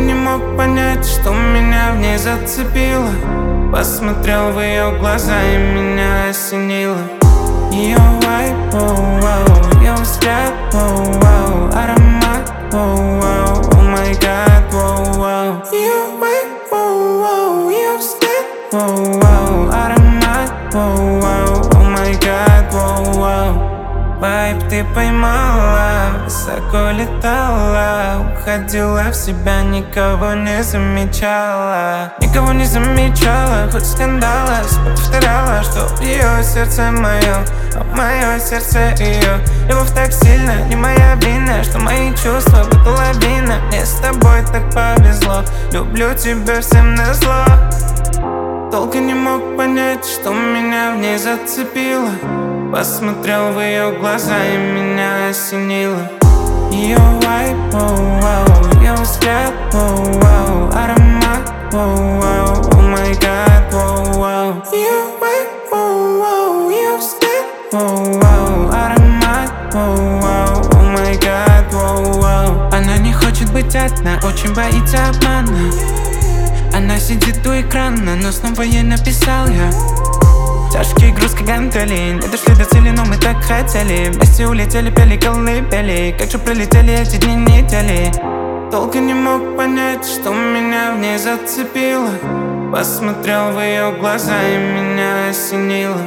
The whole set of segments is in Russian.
не мог понять, что меня в ней зацепило. Посмотрел в ее глаза и меня осенило. Ее вайб, оу-оу, ее взгляд, оу-оу, аромат, оу-оу, о май гад, оу-оу. Ее вайб, оу-оу, ее взгляд, оу-оу, аромат, оу-оу, о май гад, оу-оу. Вайб ты поймала, высоко летала, уходила в себя, никого не замечала. Никого не замечала, хоть скандала, повторяла, что ее сердце мое, а мое сердце ее. Любовь так сильно, не моя вина, что мои чувства будто лавина. Мне с тобой так повезло, люблю тебя всем назло. Долго не мог понять, что меня в ней зацепило. Посмотрел в ее глаза и меня осенило. Ее вайб, оу-оу, ее взгляд, оу-оу, аромат, оу-оу, о май гад, оу-оу. Ее вайб, оу-оу, ее взгляд, оу-оу, аромат, оу-оу, о май гад, оу-оу. Она не хочет быть одна, очень боится обмана. Она сидит у экрана, но снова ей написал я. Тяжкий груз, как гантели, не дошли до цели, но мы так хотели. Вместе улетели, пели колыбели, как же пролетели эти дни, недели. Долго не мог понять, что меня в ней зацепило. Посмотрел в ее глаза и меня осенило.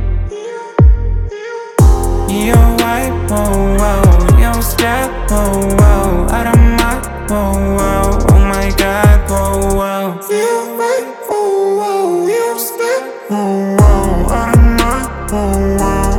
Ее вайб, оу-оу, ее взгляд, оу-оу, аромат, оу-оу, о май гад, оу-оу. Ее вайб, оу-оу, ее взгляд, оу-оу, аромат, оу-оу.